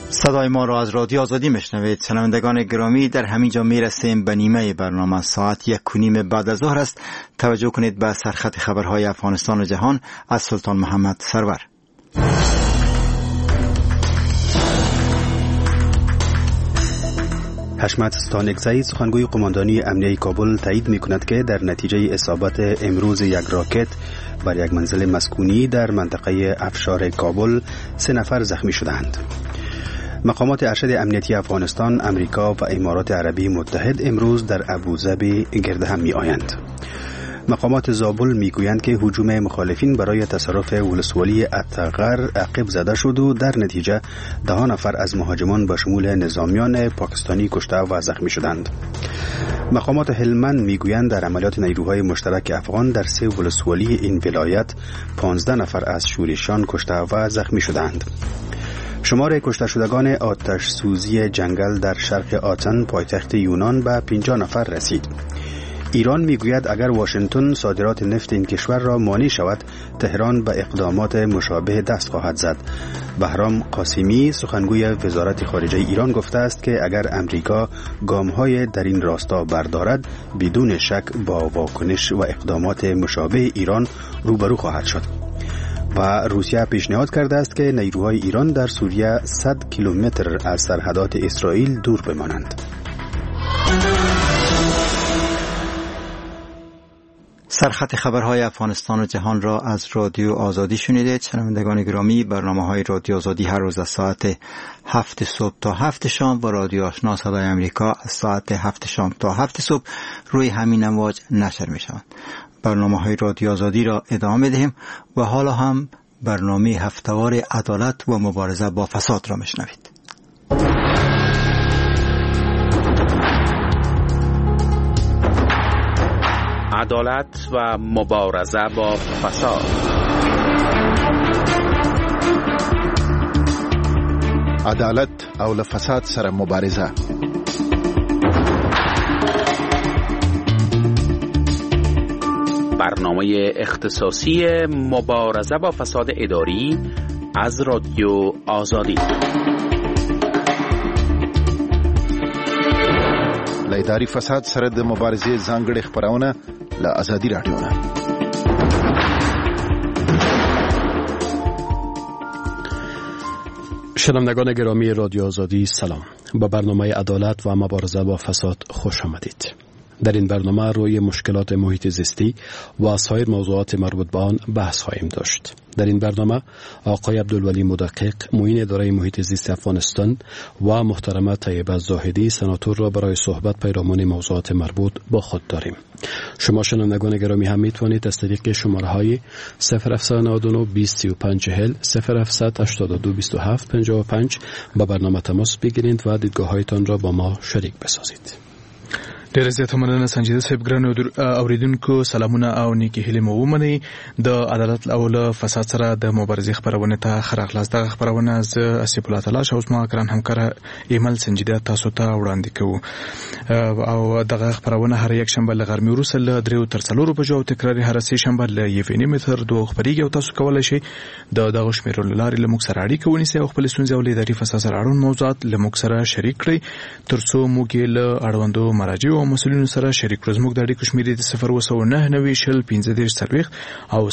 صدای ما را از رادیو آزادی میشنوید. شنوندگان گرامی، در همینجا میرسیم به نیمه برنامه. ساعت 1:30 بعد از ظهر است. توجه کنید به سرخط خبرهای افغانستان و جهان از سلطان محمد سرور. حشمت ستانکزئی سخنگوی قماندانی امنیه کابل تایید می‌کند که در نتیجه اصابت امروز یک راکت بر یک منزل مسکونی در منطقه افشار کابل 3 نفر زخمی شدند. مقامات ارشد امنیتی افغانستان، امریکا و امارات عربی متحد امروز در ابوظبی گرد هم می‌آیند. مقامات زابل میگویند که هجوم مخالفین برای تصرف ولسوالی اتغر عقب زده شد و در نتیجه 10 نفر از مهاجمان به شمول نظامیان پاکستانی کشته و زخمی شدند. مقامات هلمند میگویند در عملیات نیروهای مشترک افغان در 3 ولسوالی این ولایت 15 نفر از شورشیان کشته و زخمی شدند. شمار کشته شدگان آتش سوزی جنگل در شرق آتن پایتخت یونان به 50 نفر رسید. ایران میگوید اگر واشنگتن صادرات نفت این کشور را مانع شود، تهران به اقدامات مشابه دست خواهد زد. بهرام قاسمی سخنگوی وزارت خارجه ایران گفته است که اگر امریکا گام‌های در این راستا بردارد، بدون شک با واکنش و اقدامات مشابه ایران روبرو خواهد شد. و روسیه پیشنهاد کرده است که نیروهای ایران در سوریه 100 کیلومتر از سرحدات اسرائیل دور بمانند. سرخط خبرهای افغانستان و جهان را از رادیو آزادی شنیدید. شنوندگان گرامی، برنامه‌های رادیو آزادی هر روز از ساعت 7 صبح تا 7 شام و رادیو آشنا صدای امریکا از ساعت 7 شام تا 7 صبح روی همین امواج نشر می‌شوند. برنامه‌های رادیو آزادی را ادامه دهیم و حالا هم برنامه هفته‌وار عدالت و مبارزه با فساد را میشنوید. عدالت و مبارزه با فساد. عدالت او له فساد سره مبارزه. برنامه اختصاصی مبارزه با فساد اداری از رادیو آزادی. له اداري فساد سره د مبارزې ځانګړې خبرونه له آزادي رادیو نه. شنوندگان گرامی رادیو آزادی سلام. با برنامه عدالت و مبارزه با فساد خوش آمدید. در این برنامه روی مشکلات محیط زیستی و سایر موضوعات مربوط به آن بحث خواهیم داشت. در این برنامه آقای عبدالولی مدقق معین اداره محیط زیست افغانستان و محترمه طیبه زاهدی سناتور را برای صحبت پیرامون موضوعات مربوط با خود داریم. شما شنوندگان گرامی هم میتوانید از طریق شماره های 0799 203540 0782 2755 با برنامه تماس بگیرید و دیدگاه هایتان را با ما شریک بسازید. ډېر زیات مننه سنجیده صاحب. ګرانو اوریدونکو سلامونه او نیکی هیلې مو ومنئ. د عدالت او له فساد سره د مبارزې خپرونه ته ښه راغلاست. دغه خپرونه زه اسیف الله تعالی او زما ګران همکار ایمل سنجیده تاسو ته وړاندې کوو او دغه خپرونه هر یک شنبه له غرمې وروسته له 3 تر 4 بجو او تکراري هر سه شنبه له 1.5 تر 2 خبريږي او تاسو کولای شئ دغه شمیرو لارې له موږ سره اړیکه ونیسئ او خپل ستونزې او له اداري فساد سره اړوند موضوعات له موږ سره شریک کړئ ترڅو موږ له اړوندو مراجعو او مسؤلینو سره شریک کړو. زموږ د اړیکو شمیرې د 019901540 او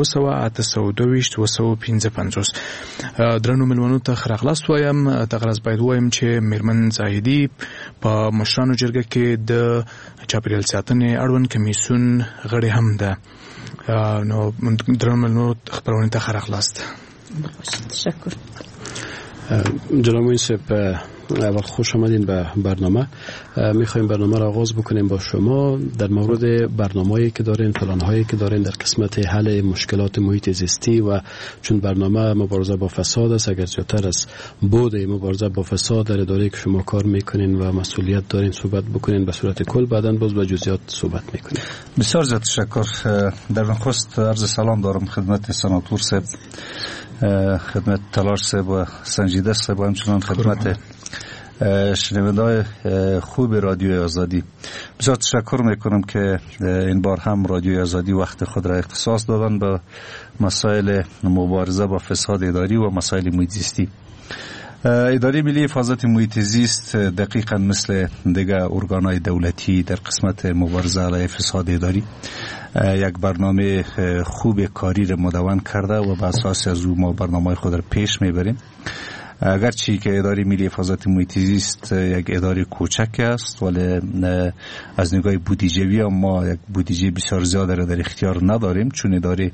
02882 درنو ملمنو ته خراغلاست وایم. تغرض باید وایم چې میرمن زاهدی په مشرانو جرګه کې د چاپیریال ساتنې اړوند کمیسیون غړي هم ده. نو درنو ملمنو خبرونه ته خراغلاست. تشکر. جناب منصف، اول خوش آمدین به برنامه. میخوایم برنامه را آغاز بکنیم با شما در مورد برنامه‌ای که دارین، پلان‌هایی که دارین در قسمت حل مشکلات محیط زیستی و چون برنامه مبارزه با فساد است، اگر زیادتر از بود مبارزه با فساد در اداره‌ای که شما کار میکنین و مسئولیت دارین صحبت بکنین به صورت کل، بعداً باز به جزئیات صحبت میکنین. بسیار زیاد تشکر. در نخست عرض سلام دارم خدمت سناتور صاحب، خدمت تلاش صاحب و سنجیده صاحب و همچنان خدمت شنونده‌های خوب رادیو آزادی. بسیار تشکر میکنم که این بار هم رادیو آزادی وقت خود را اختصاص دادن به مسائل مبارزه با فساد اداری و مسائل محیط زیستی. اداره ملی حفاظت محیط زیست دقیقاً مثل دیگه ارگان‌های دولتی در قسمت مبارزه علیه فساد اداری یک برنامه خوب کاری را مدون کرده و بر اساس از او ما برنامه خود را پیش میبریم. اگرچه که اداره ملی حفاظت محیط زیست یک اداره کوچک است، ولی از نگاه بودجه‌ای ما یک بودجه بسیار زیاد را در اختیار نداریم، چون اداره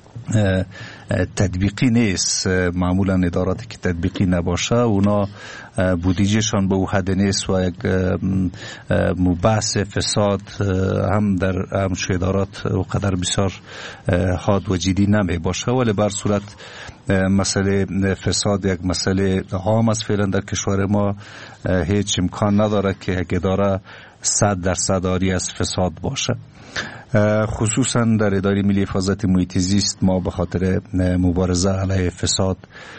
تطبیقی نیست. معمولا اداراتی که تطبیقی نباشه اونا بودجهشان به او حد نیست و یک مبحث فساد هم در همش ادارات اونقدر بسیار حاد و جدی نمی باشه، ولی بر صورت مسئله فساد یک مسئله عام است فعلا در کشور ما. هیچ امکان نداره که یک اداره 100% عاری از فساد باشه. خصوصا در اداره ملی حفاظت محیط زیست ما به خاطر مبارزه علیه فساد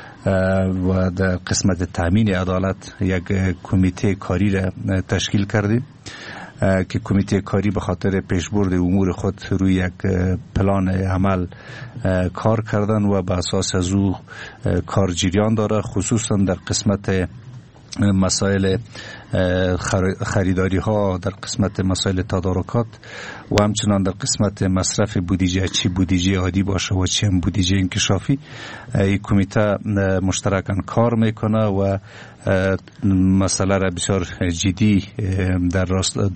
و در قسمت تامین عدالت یک کمیته کاری را تشکیل کردیم که کمیته کاری به خاطر پیشبرد امور خود روی یک پلان عمل کار کردن و به اساس از او کار جریان داره، خصوصا در قسمت مسائل خریداری ها، در قسمت مسائل تدارکات و همچنان در قسمت مصرف بودجه، چی بودجه عادی باشه و چی هم بودجه انکشافی. این کمیته مشترکاً کار میکنه و مسئله را بسیار جدی در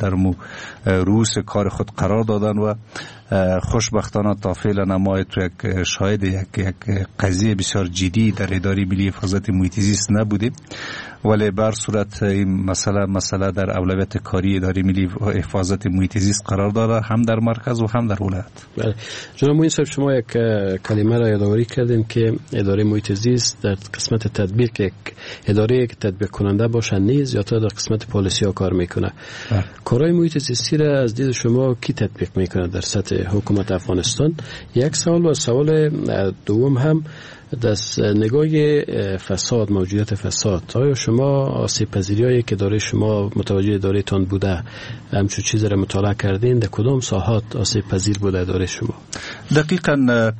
رؤوس کار خود قرار دادن و خوشبختانه تا فعلا ما تو یک شاهد یک قضیه بسیار جدی در اداره ملی حفاظت محیط زیست نبودیم، ولی بر صورت این مسئله در اولویت کاری اداره ملی حفاظت محیط زیست قرار داره، هم در مرکز و هم در ولایت. بله جناب معین صاحب، شما یک کلمه را یادآوری کردین که اداره محیط زیست در قسمت تطبیق یک اداره که تطبیق کننده باشه نیز یا تا در قسمت پالیسی ها کار میکنه. کارهای محیط زیستی را از دید شما کی تطبیق میکنه در سطح حکومت افغانستان؟ یک سوال و سوال دوم هم دست نگاه فساد، موجودیت فساد، آیا شما آسیب پذیری‌هایی که داره شما متوجه داره تان بوده همچون چیز را مطالعه کردین؟ در کدام ساحات آسیب پذیر بوده داره شما؟ دقیقاً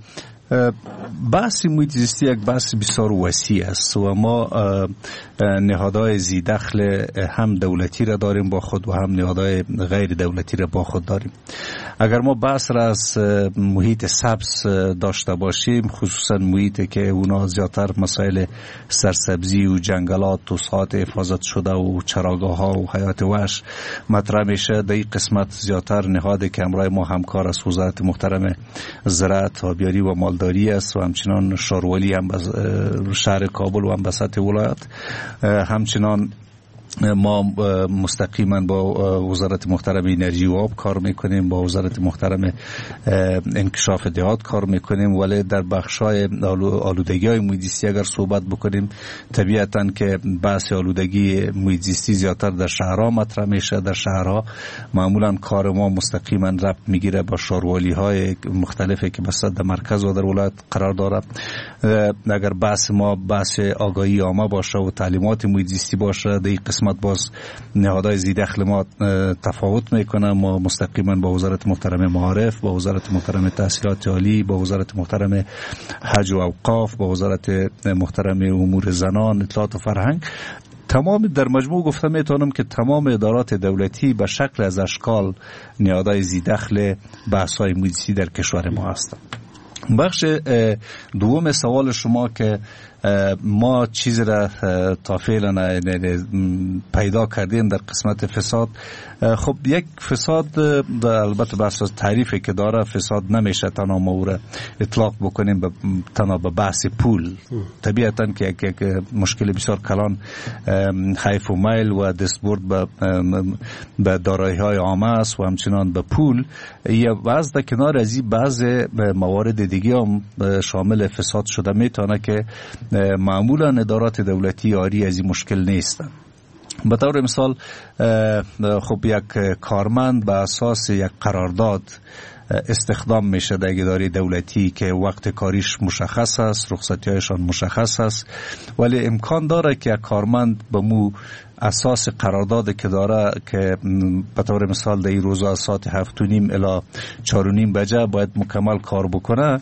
بحث محیط زیستی یک بحث بسیار وسیع است و ما نهادهای زی دخل هم دولتی را داریم با خود و هم نهادهای غیر دولتی را با خود داریم. اگر ما بحث را از محیط سبز داشته باشیم، خصوصا محیطی که اونا زیادتر مسائل سرسبزی و جنگلات و ساحات حفاظت شده و چراگاه ها و حیات وحش مطرح میشه، در این قسمت زیادتر نهادی که همراه ما همکار است وزارت محترم زراعت، آبیاری و مالداری است و همچنان شاروالی هم شهر کابل و هم بسط ولایت. همچنان ما مستقیما با وزارت محترم انرژی و آب کار میکنیم، با وزارت محترم انکشاف دهات کار میکنیم، ولی در بخشای آلودگی های محیط زیستی اگر صحبت بکنیم، طبیعتا که بحث آلودگی محیط زیستی زیادتر در شهرها مطرح میشه. در شهرها معمولا کار ما مستقیما ربط میگیره با شاروالی های مختلفی که بسط در مرکز و در ولایت قرار داره. اگر بحث ما بحث آگاهی عامه باشه و تعلیمات محیط زیستی باشه، در قسمت باز نهادهای زی دخل ما تفاوت میکنه. ما مستقیما با وزارت محترم معارف، با وزارت محترم تحصیلات عالی، با وزارت محترم حج و اوقاف، با وزارت محترم امور زنان، اطلاعات و فرهنگ، تمام در مجموع گفتم میتونم که تمام ادارات دولتی به شکل از اشکال نهادهای زی دخل بحث‌های محیط زیستی در کشور ما هستند. بخش دوم سوال شما که ما چیز را تا فعلا پیدا کردیم در قسمت فساد، خب یک فساد البته بحث تعریفی که داره، فساد نمیشه تنها ما او را اطلاق بکنیم تنها به بحث پول. طبیعتا که یک مشکل بسیار کلان حیف و میل و دستبرد به دارایی های عامه است و همچنان به پول. یا بعض در کنار از این بعض موارد دیگه هم شامل فساد شده میتونه که معمولا ادارات دولتی آری از این مشکل نیستن. به طور مثال خب یک کارمند به اساس یک قرارداد استخدام میشه در اداره دولتی که وقت کاریش مشخص است، رخصتی‌هایشان مشخص است، ولی امکان داره که کارمند به مو اساس قرارداد که داره که به طور مثال در این روزا ساعت 7:30 الی 4:30 بجه باید مکمل کار بکنه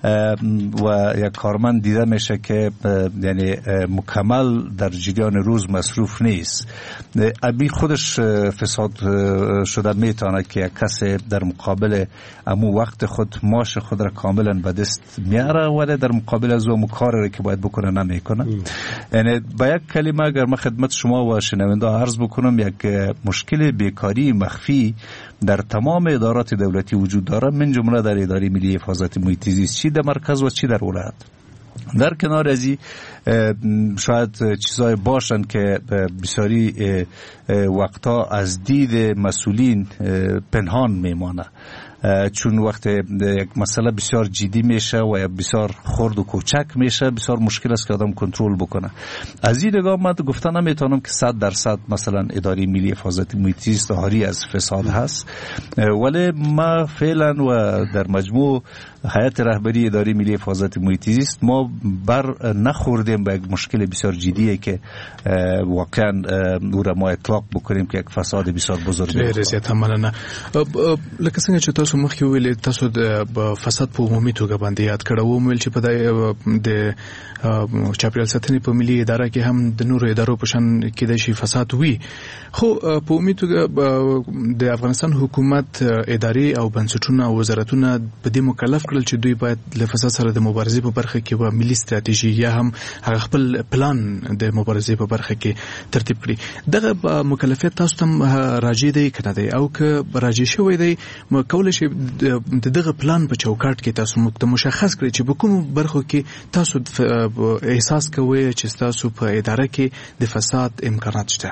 و یک کارمند دیده میشه که یعنی مکمل در جریان روز مصروف نیست، ابی خودش فساد شده میتونه که یک کسی در مقابل امو وقت خود معاش خود را کاملا به دست میاره ولی در مقابل از اون کاری که باید بکنه نمیکنه. یعنی با یک کلمه اگر من خدمت شما و شنونده عرض بکنم، یک مشکل بیکاری مخفی در تمام ادارات دولتی وجود داره، من جمله در اداره ملی حفاظت محیط زیست، چی در مرکز و چی در ولایت. در کنار ازی شاید چیزای باشن که بسیاری وقتا از دید مسئولین پنهان میمانه، چون وقت یک مسئله بسیار جدی میشه و یا بسیار خرد و کوچک میشه بسیار مشکل است که آدم کنترل بکنه. از این نگاه من گفتن نمیتونم که 100% مثلا اداره ملی حفاظت محیط زیست حاری از فساد هست، ولی ما فعلا و در مجموع هیئت رهبری اداره ملی حفاظت محیط زیست ما بر نخوردیم به یک مشکل بسیار جدیه که واقعا او را ما اطلاق بکنیم که یک فساد بسیار بزرگ ډېر زیات مننه. لکه څنګه چې تاسو مخکې ویل تاسو د فساد په عمومي توګه باندې یاد کړو، ویل چې په د چاپیریال ساتنې په ملي اداره کې هم د نورو ادارو په شان کېدای شي فساد وي، خو په عمومي توګه د افغانستان حکومت ادارې او بنسټونه او وزارتونه په دې مکلف کړل چې دوی باید له فساد سره د مبارزې په برخه کې و ملي ستراتیژي یا هم هغه خپل پلان د مبارزې په برخه کې ترتیب کړي. دغه مکلفیت تاسو ته راجع دی کنه دی او که راجع شوی دی کولای شي دغه پلان په چوکاټ کې تاسو مشخص کړئ چې په کوم برخو کې تاسو احساس کوئ چې تاسو په اداره کې د فساد امکانات شته؟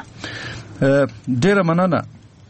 ډیره مننه.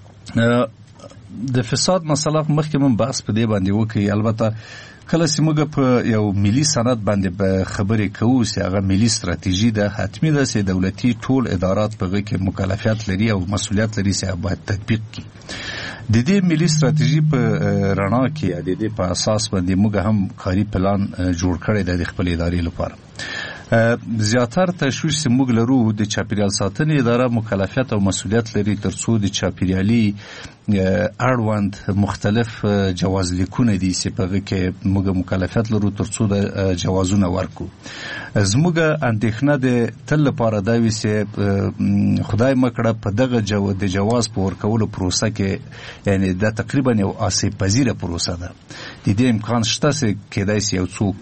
د فساد مسله مخکې من بحث په دې باندې وکړي. البته کله چې موږ په یو ملي سند باندې به خبرې کوو چې هغه ملي ستراتیژي ده، حتمی ده چې دولتي ټول ادارات په هغه کې مکلفیت لري او مسؤلیت لري چې باید تطبیق کړي. د دې ملي ستراتیژي په رڼا کې د دې په اساس باندې موږ هم کاري پلان جوړ کړی دی د خپل ادارې لپاره. زیاتر تشویش چې موږ لرو د چاپیریال ساتنې اداره مکلفیت او مسؤلیت لري ترڅو د چاپیریالي اړوند مختلف جواز لیکونه دي چې په هغه کې موږ مکلفیت لرو ترڅو د جوازونه ورکو. زموږ اندېښنه د تل لپاره دا وي چې خدای مکړه په دغه د جواز په ورکولو پروسه کې یعنی دا تقریبا یو آسیب پذیره پروسه ده. د دې امکان شته چې کېدای شي یو څوک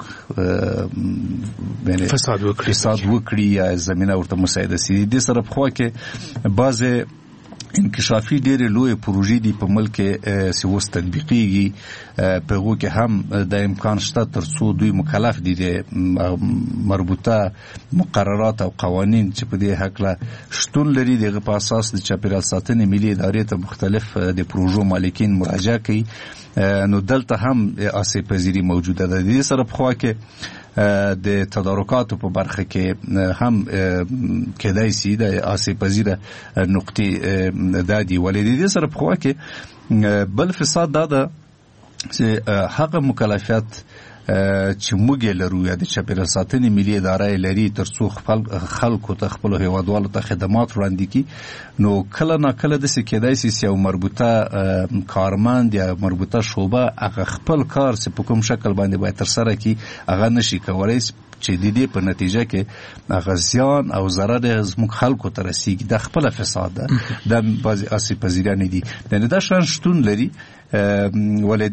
فساد وکړي یا زمینه ورته مساعده شي. د دې سره په خوا کې بعضې انکشافي ډېرې لویې پروژې دي په ملک کې چې اوس تطبیقېږي، په هغو کې هم د امکان شته تر څو دوی مکلف دي د مربوطه مقررات او قوانین چې په دې هکله شتون لري د هغه په اساس د چاپیریال ساتنې ملي ادارې ته مختلف د پروژو مالکین مراجعه کوي. نو دلته هم آسیب پذیری موجوده ده. د دې سره په خوا کې د تدارکاتو په برخه کې هم کېدای شي د آسیب پذیره نقطې دادي، ولې د دې سره په خوا کې بل فساد دا ده چې هغه مکلفیت چې موږ لرو یا د چاپیریال ساتنې ملي اداره لري ترڅو خپل خلکو ته خپل هیوادوالو ته خدمات وړاندې کړي، نو کله ناکله داسې کېدای شي چې یو مربوطه کارمند یا مربوطه شعبه هغه خپل کار چې په کوم شکل باندې باید ترسره کړي هغه نشي کولی، چې د دې په نتیجه کې هغه زیان او ضرر زموږ خلکو ته رسیږي. دا خپله فساد ده، دا بعضې آسیب پذیرانې دي. یعنې دا شیان شتون لري، ولې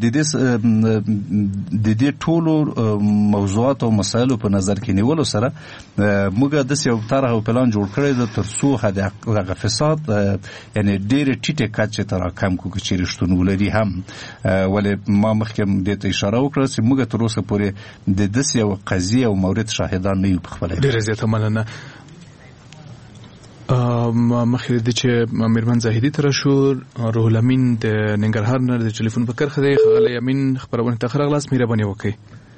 د دې ټولو موضوعات او مسایلو په نظر کې نیولو سره موږ داسې یو طرح او پلان جوړ کړی ده ترڅو دغه فساد یعنې ډېرې ټیټې کچې ته راکم کړو که چیرې شتون ولري هم. ولې ما مخکې دې ته اشاره وکړه چې موږ تر اوسه پورې د داسې یو قضیې او مورد شاهدان نه یو په خپله. ډېره زیاته مننه. مخکې د چې میرمن زاهدي ته راشو، روح الامین د ننګرهار نه د ټلیفون په کرښه دی. ښاغلی امین خپرونې ته ښه راغلاست، مهرباني وکړئ.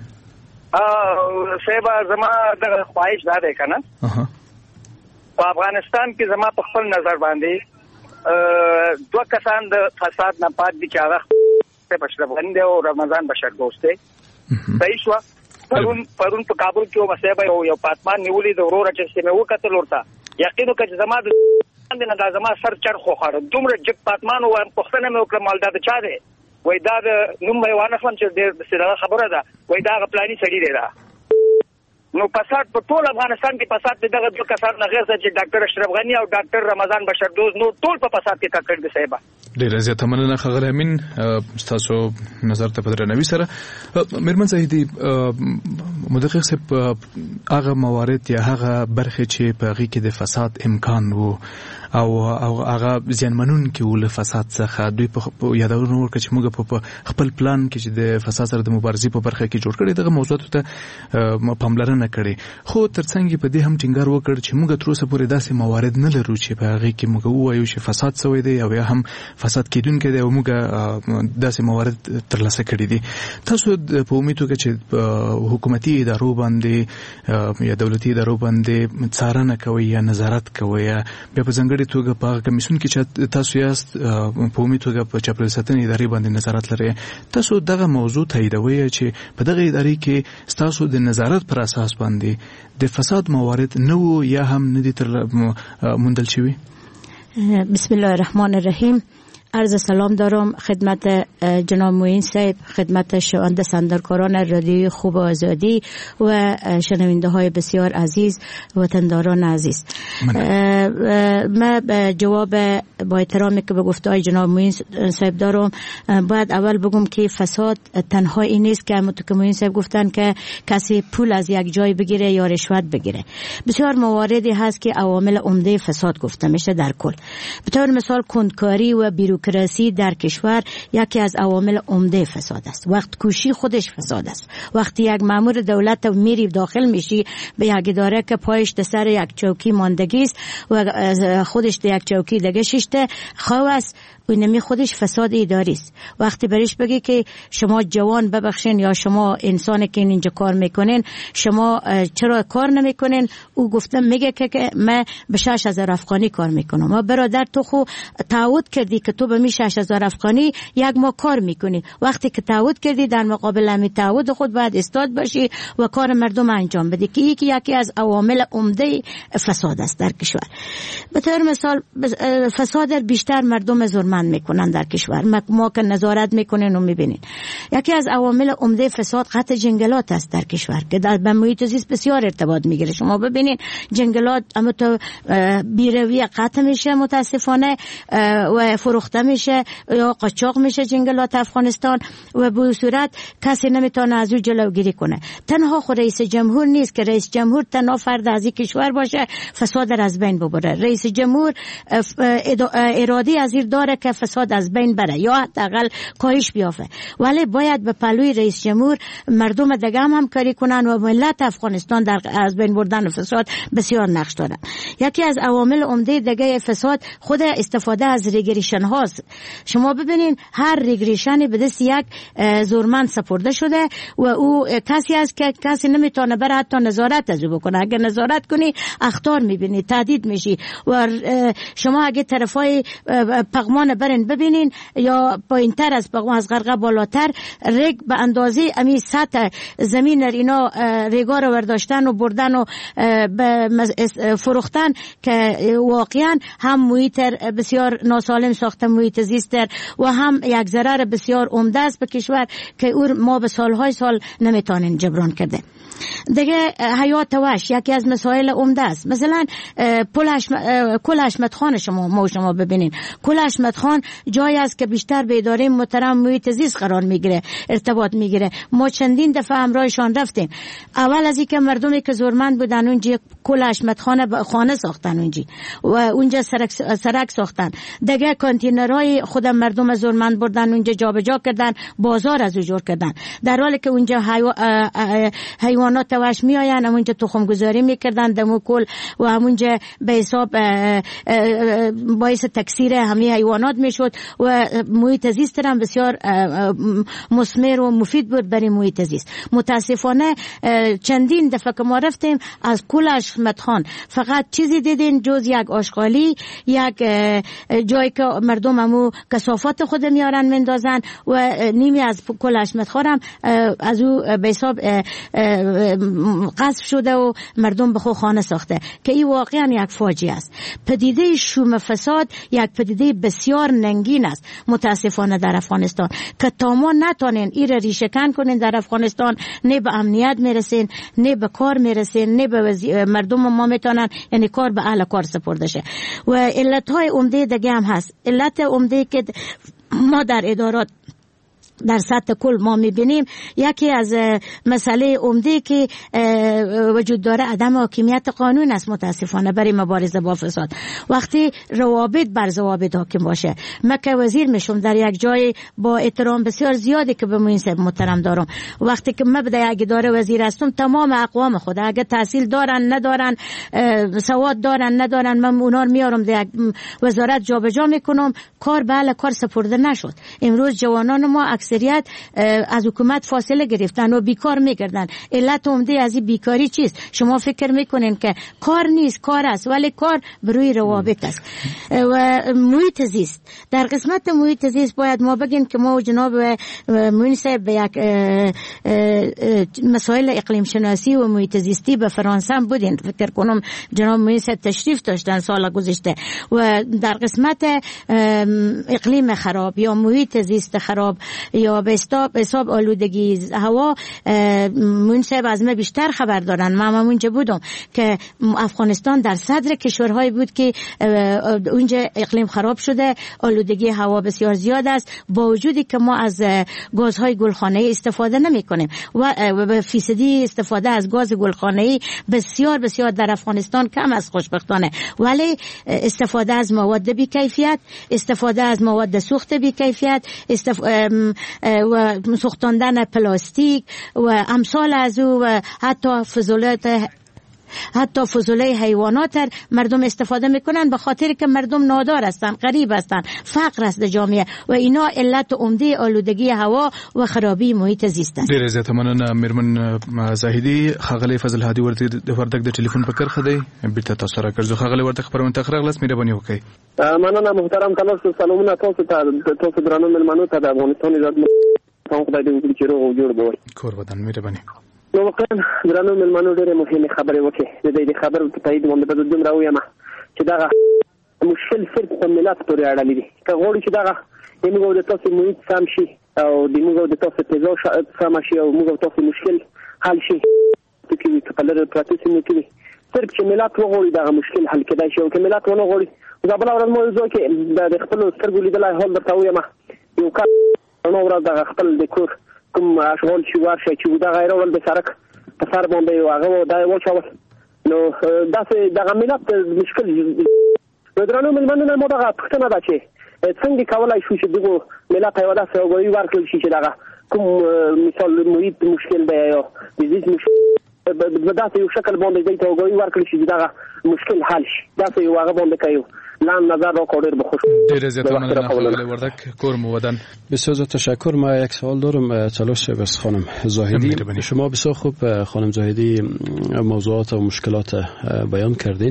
صاحب زما د خواهش دا دی که نه په افغانستان کې زما په خپل نظر باندې دوه کسان د فساد نه پات دي چې هغه صاحب اشرف غنی دی او رمضان بشردوست دی صحیح شو. پرون په کابل کې و مسیبه یو پاتمان نیولې د ورور چې سیمه وکتل ورته یقینو کې زما د نه د زما سر چر خو خاړه دومره جګ پاتمان و پښتنه مې وکړه مال دا چا دی وای دا نوم به وانه فهم چې د سره خبره ده وای دا غپلانی سړی دی دا نو فساد په ټول افغانستان کې فساد دغه دوه کسان نه غیر چې ډاکټر اشرف غنی او ډاکټر رمضان بشردوست نو ټول په فساد کې ککړ دي صاحب. ډیر زیات مننه خغل امین تاسو نظر ته بدرنوي سره میرمن زاهدی مدقق صاحب هغه موارد یا هغه برخه چې په هغه کې د فساد امکان وو او هغه ځانمنون کې ول فساد څخه دوی په یادونه ورکړي چې موږ په خپل پلان کې چې د فساد سره د مبارزې په برخه کې جوړ کړی دغه موضوعات ته پاملرنه کړي خو ترڅنګ په دې هم ټینګار وکړ چې موږ تر اوسه پورې داسې موارد نه لرو چې په هغه کې موږ وایو چې فساد سوی دی او یا هم فساد کېدونکي دی او موږ داسې موارد ترلاسه کړي دي. تاسو په امید وکړئ چې حکومتي ادارو باندې یا دولتي ادارو باندې څارنه کوي یا نظارت کوي یا بیا په ځانګړي توګه په کمیسیون کې چې تاسو یاست په امید توګه په چاپیریال ساتنې ادارې باندې نظارت لري تاسو دغه موضوع تاییدوي چې په دغه ادارې کې تاسو د نظارت پر اساس باندې د فساد موارد نو یا هم ندي تر موندل شوی. بسم الله الرحمن الرحیم. عرض سلام دارم خدمت جناب معین صاحب، خدمت شنونده سندرکاران رادیوی خوب آزادی و شنونده های بسیار عزیز وطنداران عزیز. من جواب با احترامی که به گفته‌های جناب معین صاحب دارم باید اول بگم که فساد تنها این نیست که معین صاحب گفتن که کسی پول از یک جای بگیره یا رشوت بگیره. بسیار مواردی هست که عوامل عمده فساد گفته میشه در کل. به طور مثال کندکاری و بیروکراسی در کشور یکی از عوامل عمده فساد است. وقت کوشی خودش فساد است. وقتی یک مأمور دولت میری داخل میشی به یک اداره که پایش سر یک چوکی ماندگی است و خودش یک چوکی دیگه ششته خواه است، اونمی خودش فساد اداری است. وقتی برش بگی که شما جوان ببخشین یا شما انسانی که اینجا کار میکنین شما چرا کار نمیکنین، او گفتم میگه که من به 6,000 افغانی کار میکنم. ما برادر تو خو تعهد کردی که تو به می 6,000 افغانی یک ماه کار میکنی. وقتی که تعهد کردی در مقابل همین تعهد خود باید استاد باشی و کار مردم انجام بدی که یکی از عوامل عمده فساد است در کشور. به طور مثال فساد بیشتر مردم زورمند میکنن در کشور. ما که نظارت میکنین و میبینین یکی از عوامل عمده فساد قطع جنگلات است در کشور که در محیط زیست بسیار ارتباط میگیره. شما ببینین جنگلات اما تو بیروی قطع میشه متاسفانه و فروخته میشه یا قاچاق میشه جنگلات افغانستان و به صورت کسی نمیتونه از او جلوگیری کنه. تنها خود رئیس جمهور نیست که رئیس جمهور تنها فرد از این کشور باشه فساد از بین ببره. رئیس جمهور اراده از این داره که فساد از بین بره یا حداقل کاهش بیافته، ولی باید به پلوی رئیس جمهور مردم دیگه هم کاری کنن و ملت افغانستان در از بین بردن فساد بسیار نقش دارن. یکی از عوامل عمده دیگه فساد خود استفاده از ریگریشن هاست. شما ببینین هر ریگریشنی به دست یک زورمند سپرده شده و او کسی است که کسی نمیتونه بره حتی نظارت از او بکنه. اگه نظارت کنی اخطار میبینی، تهدید میشی. و شما اگه طرفای پغمان برین ببینین یا پایینتر از پغمان از غرقه بالاتر ریگ به اندازه امی سطح زمین اینا ریگا رو برداشتن و بردن و فروختن که واقعا هم محیط بسیار ناسالم ساخته محیط زیست و هم یک ضرر بسیار عمده است به کشور که او ما به سالهای سال نمیتونیم جبران کرده. دیگه حیات وحش یکی از مسائل عمده است. مثلا کل حشمت خان شما ببینین. کل حشمت خان جایی است که بیشتر به اداره محترم محیط زیست قرار میگیره، ارتباط میگیره. ما چندین دفعه همراهشان رفتیم. اول از اینکه مردمی که زورمند بودن اونجا کل حشمت خانه ساختن اونجا و اونجا سرک ساختن. دیگه کانتینرهای خود مردم زورمند بردن اونجا جابجا کردن، بازار از جور کردن. در حالی که اونجا حیوانات وحش می آین همونجا تخم گذاری می کردن دمو کل و همونجا به حساب باعث تکثیر همه حیوانات می شد و محیط زیست هم بسیار مثمر و مفید بود برای محیط زیست. متاسفانه چندین دفعه که ما رفتیم از کلش احمد خان فقط چیزی دیدین جز یک آشغالی، یک جایی که مردم همو کثافات خود میارن مندازن و نیمی از کل احمد خان هم از او به حساب قصف شده و مردم به خود خانه ساخته که این واقعا یک فاجعه است. پدیده شوم فساد یک پدیده بسیار ننگین است متاسفانه در افغانستان که تا ما نتونین این را ریشه‌کن کنین در افغانستان، نه به امنیت میرسین، نه به کار میرسین، نه به مردم ما میتونن یعنی کار به اهل کار سپرده شه. و علتهای عمده دیگه هم هست. علت عمده که ما در ادارات در سطح کل ما میبینیم، یکی از مسئله عمده که وجود داره عدم حاکمیت قانون است متاسفانه برای مبارزه با فساد. وقتی روابط بر ضوابط حاکم باشه، من که وزیر میشم در یک جای با احترام بسیار زیادی که به موین صاحب محترم دارم، وقتی که من در یک اداره وزیر هستم تمام اقوام خود اگه تحصیل دارن ندارن، سواد دارن ندارن، من اونا رو میارم در یک وزارت جابجا میکنم، کار به اهل کار سپرده نشد. امروز جوانان ما اکثریت از حکومت فاصله گرفتن و بیکار میگردن. علت عمده از این بیکاری چیست؟ شما فکر میکنین که کار نیست، کار است، ولی کار بروی روابط است. و محیط زیست، در قسمت محیط زیست باید ما بگیم که ما جناب موین صاحب به یک مسائل اقلیم شناسی و محیط زیستی به فرانسه هم بودین، فکر کنم جناب موین صاحب تشریف داشتن سال گذشته. و در قسمت اقلیم خراب یا محیط زیست خراب یا به حساب آلودگی هوا، موین صاحب از من بیشتر خبر دارن. من اونجا بودم که افغانستان در صدر کشورهایی بود که اونجا اقلیم خراب شده، آلودگی هوا بسیار زیاد است، با وجودی که ما از گازهای گلخانه‌ای استفاده نمی‌کنیم و به فیصدی استفاده از گاز گلخانه‌ای بسیار بسیار در افغانستان کم است خوشبختانه، ولی استفاده از مواد بی‌کیفیت، استفاده از مواد سوخت بی‌کیفیت و سوختاندن پلاستیک و امثال از او و حتی فضوله حیوانات مردم استفاده میکنن به خاطر که مردم نادار هستن، غریب هستن، فقر است در جامعه و اینا علت عمده آلودگی هوا و خرابی محیط زیست است. ډیر زیاته مننه میرمن زاهدی. خغلی فضل هادي وردک د ټلیفون په کرخه دی بیرته تاسو را کړو. خغلی وردک خبرونه تخرغ لاس مهرباني وکړئ. مننه محترم تاسو، سلامونه تاسو درنو ملمنو ته د افغانستان عزت مو خدای دې وکړي چې روغ او جوړ وي. کور بدن مهرباني. نو واقعا درنو ملمنو ډېرې مهمه خبرې وکړي. د دې خبرو په تایید باندې به دومره وایم چې دا مشکل صرف په ملت پورې اړه لري. که غواړو چې دا موږ د تاسو محیط سم شي او د موږ د تاسو فضا سم شي او موږ تاسو مشکل حل شي چې په لاره پراته سیمه کې صرف چې ملت وغواړي دا مشکل حل کېدای شي. او که ملت ونه غواړي دا بل ورځ مو یو کې د خپل سترګو لیدلای حال درته وایم یو کار نو ورځ د خپل د کور کوم اشغال چې ورشه چې دا غیر ول د سرک په سر باندې هغه دا وچاول نو دا ملت مشکل درنو ملمنو مو دا پښتنه ده چې څنګه کولای شو چې دغه ملت یو داسې وګړي ورکړل شي چې دا کوم مثال محیط مشکل دی یا د دې مشکل په داسې یو شکل باندې دی ته وګړي ورکړل شي چې دا مشکل حل شي. داسې یو هغه باندې کوي لان نظر را کار به خوش. ډیر زیات مننه خغلی وردک کور مو ودان. بسیار تشکر. ما یک سوال دارم چالش بس خانم زاهدی. شما بسیار خوب خانم زاهدی موضوعات و مشکلات بیان کردین.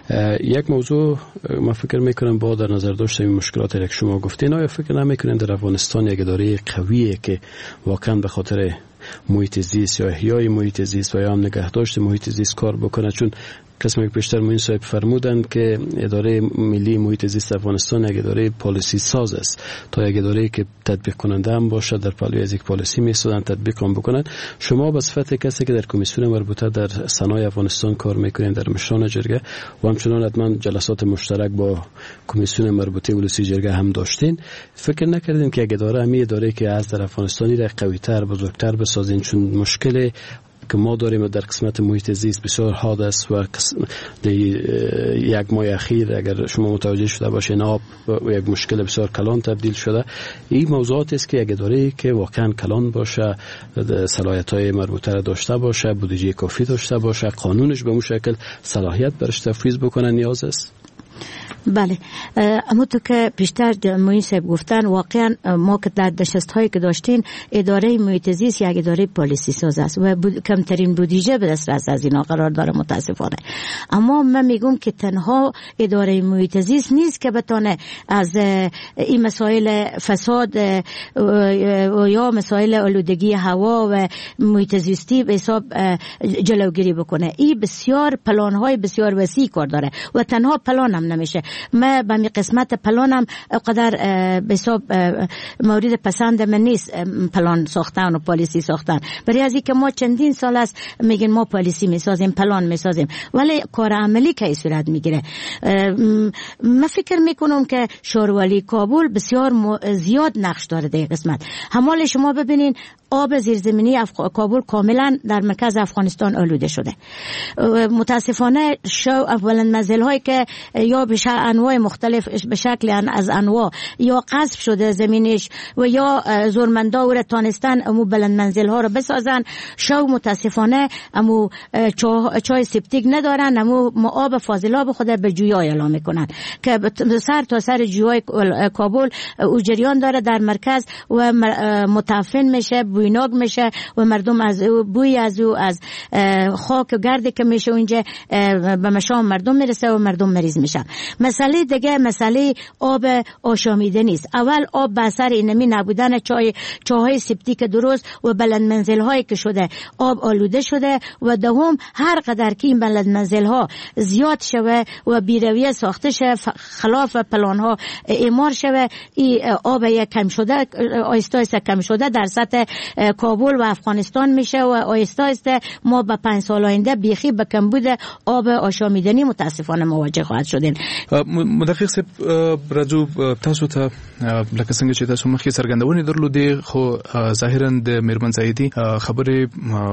یک موضوع ما فکر میکنم با در نظر داشته این مشکلات که شما گفتین، آیا فکر نمیکنین در افغانستان یک اداره قویه که واقعا به خاطر محیط زیست یا احیای محیط زیست و یا هم نگهداشت محیط زیست کار بکنه؟ چون قسمی که پیشتر موین صاحب فرمودند که اداره ملی محیط زیست افغانستان یک اداره پالیسی ساز است، تا یک اداره که تطبیق کننده هم باشه در پهلوی از یک پالیسی میستادن تطبیق هم بکنن. شما به صفت کسی که در کمیسیون مربوطه در صنایع افغانستان کار میکنین در مشران جرگه و همچنان حتما جلسات مشترک با کمیسیون مربوطه ولسی جرگه هم داشتین، فکر نکردین که یک اداره همی اداره که از در افغانستانی را قوی‌تر بزرگتر بسازین؟ چون مشکل که ما داریم در قسمت محیط زیست بسیار حاد است و یک ماه اخیر اگر شما متوجه شده باشین آب یک مشکل بسیار کلان تبدیل شده. این موضوعات است که یک اداره که واقعا کلان باشه، صلاحیت‌های مربوطه را داشته باشه، بودجه کافی داشته باشه، قانونش به اون شکل صلاحیت برش تفویض بکنه نیاز است. بله، همونطور که بیشتر معین صاحب گفتن، واقعا ما که در نشست هایی که داشتین اداره محیط زیست یک اداره پالیسی ساز است و کمترین بودجه به دسترس از اینا قرار داره متاسفانه. اما من میگم که تنها اداره محیط زیست نیست که بتونه از این مسائل فساد یا مسائل آلودگی هوا و محیط زیستی به حساب جلوگیری بکنه. این بسیار پلان های بسیار وسیع کار داره و تنها پلان هم نمیشه. من به می قسمت پلانم قدر به حساب مورد پسند من نیست پلان ساختن و پالیسی ساختن، برای از اینکه ما چندین سال است میگن ما پالیسی میسازیم، پلان میسازیم، ولی کار عملی که صورت میگیره. من فکر میکنم که شاروالی کابل بسیار زیاد نقش داره در قسمت. همال شما ببینین آب زیرزمینی کابل کاملا در مرکز افغانستان آلوده شده. متاسفانه بلند منزل هایی که یا به انواع مختلف به شکل از انواع یا قصف شده زمینش و یا زورمندا و تانستن امو بلند منزل ها رو بسازن، متاسفانه امو چای سپتیک ندارن، امو آب فاضلاب خود به جویا اعلام میکنن که سر تا سر جویای کابل او جریان داره در مرکز و متعفن میشه، بویناک میشه و مردم از بوی از او از خاک و گردی که میشه اونجا به مشام مردم میرسه و مردم مریض میشن. مسئله دیگه مسئله آب آشامیده نیست. اول آب به اثر اینمی نبودن چاهای سپتیک درست و بلند منزل هایی که شده آب آلوده شده و دوم هر قدر که این بلند منزل ها زیاد شوه و بیرویه ساخته شه خلاف پلان ها اعمار شوه، این آب کم شده آیسته کم شده در سطح کابل و افغانستان میشه و آیسته ما به 5 سال آینده بیخی به کمبود آب آشامیدنی متاسفانه مواجه خواهد شدین. مدقق صاحب راجو تاسو ته لکه څنګه چې تاسو مخکې څرګندونې درلودې، خو ظاهرا د میرمن زاهدي خبره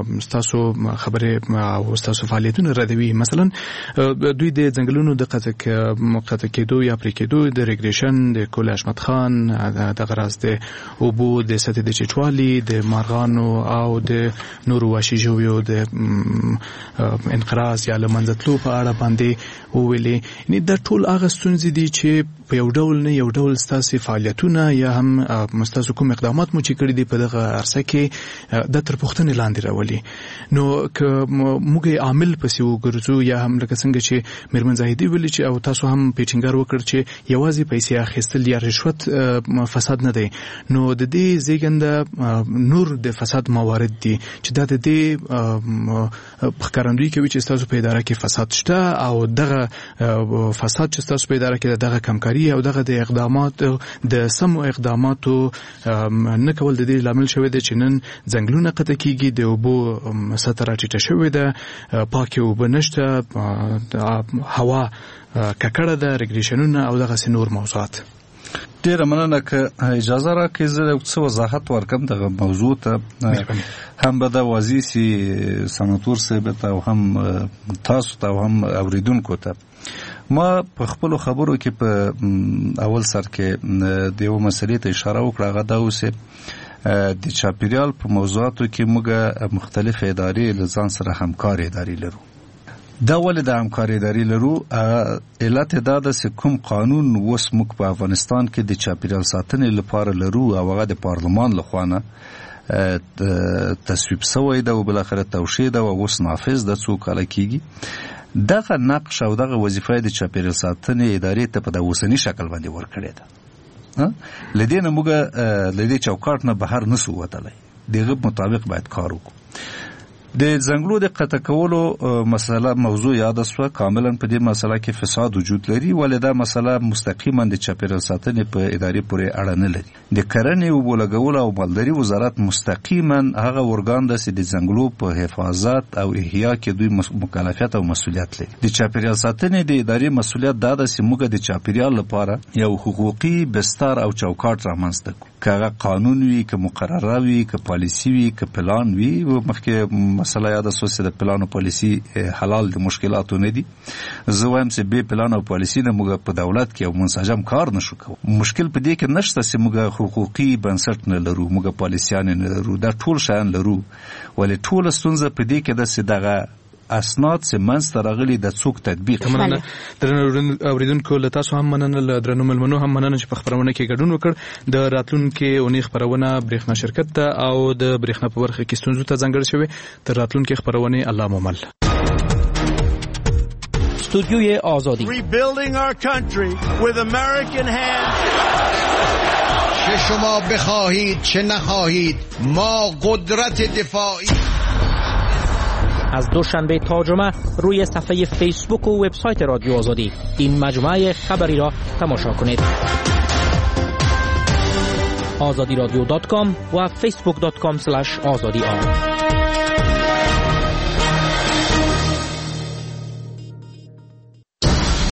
او تاسو فعالیتونه ردوي. مثلا دوی د ځنګلونو د قطع کېدو یا پرې کېدو د ریګریشن د کول احمد خان د غراز د اوبو د سطح د چټوالي د مارغانو او د نورو وحشي ژویو د انقراض یا لمنځتلو په اړه باندې وویلې. یعنې دا ټول هغه ستونزې دي چې په یو ډول نه یو ډول ستاسې فعالیتونه یا هم ستاسو کوم اقدامات مو چې کړي دي په دغه عرصه کې د تر پوښتنې لاندې راولي. نو که موږ عامل پسې وګرځو یا هم لکه څنګه چې میرمن زاهدي ویلي چې او تاسو هم پیټینګار وکړ چې یوازې پیسې اخیستل یا رشوت فساد نه دی، نو د دې زیږنده نور د فساد موارد دي چې دا د دې ښکارندویي کوي چې ستاسو په اداره کې فساد شته او دغه فساد چې ستاسو په اداره کې دغه کمکاري او دغه د اقدامات د سمو اقداماتو نه کول د دې لامل شوی دی چې نن ځنګلونه قطع کیږي، د اوبو سطح راټیټه شوې ده، پاکې اوبه نشته، هوا ککړه ده، ریګریشنونه او دغسې نور موضوعات. ډیره مننه. که اجازه راکړئ زه یو څه وضاحت ورکړم دغه موضوع ته، هم به دا واضح سي سناتور صاحب ته او هم تاسو ته او هم اوریدونکو ته. ما په خپل خبرو کې په اول سر کې د یو مسلې ته اشاره وکړه، هغه دا اوسه د چاپیریال په موضوعاتو کې موږ مختلف ادارې له ځان سره همکاري ادارې لرو. دا ولې د همکاري ادارې لرو؟ علت دا ده چې کوم قانون اوس موږ په افغانستان کې د چاپیریال ساتنې لپاره لرو او هغه د پارلمان لخوا نه تصویب شوی ده او بالاخره توشیح ده او اوس نافذ ده، څو کاله کېږي. دغه نقش او دغه وظیفه د چاپیریال ساتنې ادارې ته په د اوسني شکل باندې ورکړې ده. لدې نه موږ له دې چوکاټ نه بهر نسو وتلی، دغه مطابق باید کار وکړو. د ځنګلو د قطع کولو مسله موضوع یاد شوه. کاملا په دې مسله کې فساد وجود لري، ولې دا مسله مستقیما د چاپیریال ساتنې په ادارې پورې اړه نه لري. د کرنې اوبو لګولو او مالداري وزارت مستقیما هغه ارګان ده چې د ځنګلو په حفاظت او احیا کې دوی مکلفیت او مسؤلیت لري. د چاپیریال ساتنې د ادارې مسؤلیت دا ده چې موږ د چاپیریال لپاره یو حقوقي بستر او چوکاټ رامنځته کړو، که هغه قانون وي، که مقرره وي، که پالیسی وي، که پلان وي. مخکې مسله یاد شوه د پلان او پالیسی حلال د مشکلاتو نه دي. زه وایم چې بې پلان او پالیسی نه موږ په دولت کې یو منسجم کار نشو کوو. مشکل په دې کې نشته چې موږ حقوقي بنسټ نه لرو، موږ پالیسیان نه لرو، دا ټول شیان لرو، ولې ټول ستونزه په دې کې ده چې دغه اسناد چې منځ ته راغلي د څوک تطبیق. مننه درنو اوریدونکو، له تاسو هم مننه، له درنو ملمنو هم مننه چې په خبرونه کې ګډون وکړ. د راتلونکي اونۍ خبرونه برېښنا شرکت ته او د برېښنا په برخه کې ستونزو ته ځانګړې شوې. تر راتلونکي خبرونه الله ممل. استودیوی آزادی. Rebuilding our country with American hands. چه شما بخواهید چه نخواهید ما قدرت دفاعی. از دوشنبه تا جمعه روی صفحه فیسبوک و وبسایت رادیو آزادی این مجموعه خبری را تماشا کنید. azadiradyo.com و facebook.com/azadi.